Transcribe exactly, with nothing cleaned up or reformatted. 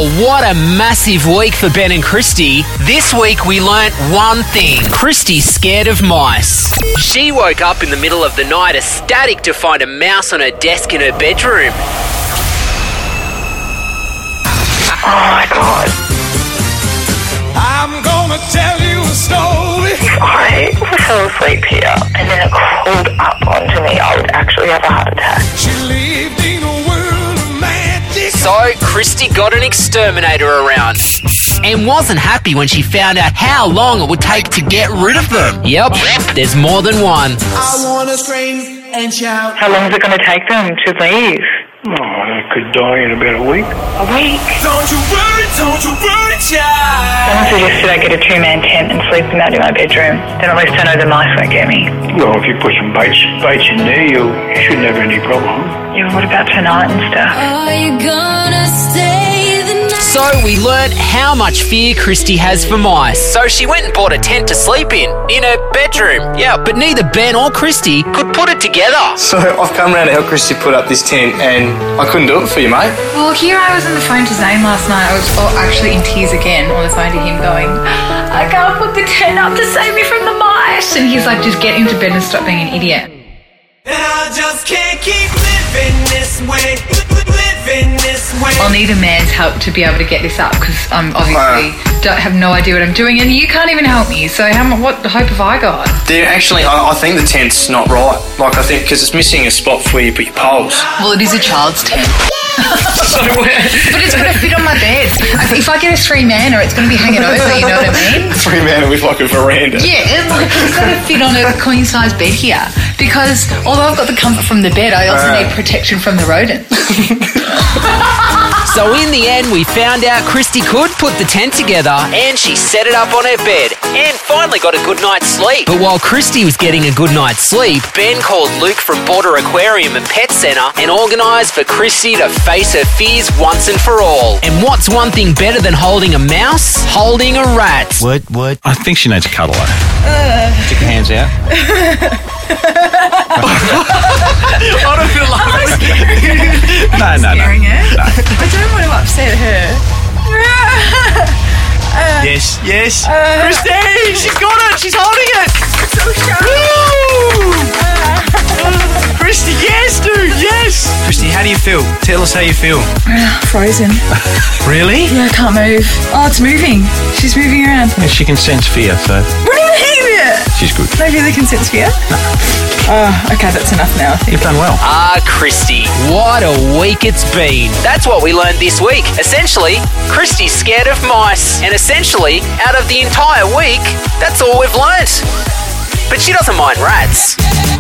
Oh, what a massive week for Ben and Christy. This week we learnt one thing. Christy's scared of mice. She woke up in the middle of the night ecstatic to find a mouse on her desk in her bedroom. Oh my God. I'm gonna tell you a story. If I fell asleep here and then it crawled up onto me, I would actually have a heart attack. She lived in a world of magic. So, Christy got an exterminator around and wasn't happy when she found out how long it would take to get rid of them. Yep, there's more than one. I wanna scream and shout. How long is it going to take them to leave? Oh, they could die in about a week. A week? Don't you worry, don't you worry, child. Someone suggested I get a two-man tent and sleep them out in my bedroom. Then at least I know the mice won't get me. Well, if you put some baits, baits in there, you, you shouldn't have any problem. Yeah, what about tonight and stuff? Are you gonna stay the night? So we learnt how much fear Christy has for mice. So she went and bought a tent to sleep in, in her bedroom. Yeah, but neither Ben or Christy could put it together. So I've come round to help Christy put up this tent and I couldn't do it for you, mate. Well, here I was on the phone to Zane last night. I was oh, actually in tears again on the phone to him going, I can't put the tent up to save me from the mice. And he's like, just get into bed and stop being an idiot. And I just can't keep living this way, living this way. I'll need a man's help to be able to get this up because I'm obviously don't have no idea what I'm doing and you can't even help me. So how, what hope have I got? There, actually, I, I think the tent's not right. Like, I think, because it's missing a spot for where you put your poles. Well, it is a child's tent. So where? But it's going to fit on my bed. If I get a three-manner, it's going to be hanging over, you know what I mean? Three man with like a veranda. Yeah, it's going to fit on a queen-size bed here because although I've got the comfort from the bed, I also Uh. need protection from the rodents. So in the end, we found out Christy could put the tent together and she set it up on her bed and finally got a good night's sleep. But while Christy was getting a good night's sleep, Ben called Luke from Border Aquarium and Pet Centre and organised for Christy to face her fears once and for all. And what's one thing better than holding a mouse? Holding a rat. What? What? I think she needs a cuddle. Stick your hands out. I don't feel like No, no, no. Scaring her? No. I don't want to upset her. Yes, yes. Christy, she's got it. She's holding it. So sharp. Christy, yes, dude, yes. Christy, how do you feel? Tell us how you feel. Frozen. Really? Yeah, I can't move. Oh, it's moving. She's moving around. Yeah, she can sense fear, so What do you mean? she's good. They really can sense fear? No. Oh, okay, that's enough now, I think. You've done well. Ah, Christy, what a week it's been. That's what we learned this week. Essentially, Christy's scared of mice. And essentially, out of the entire week, that's all we've learnt. But she doesn't mind rats.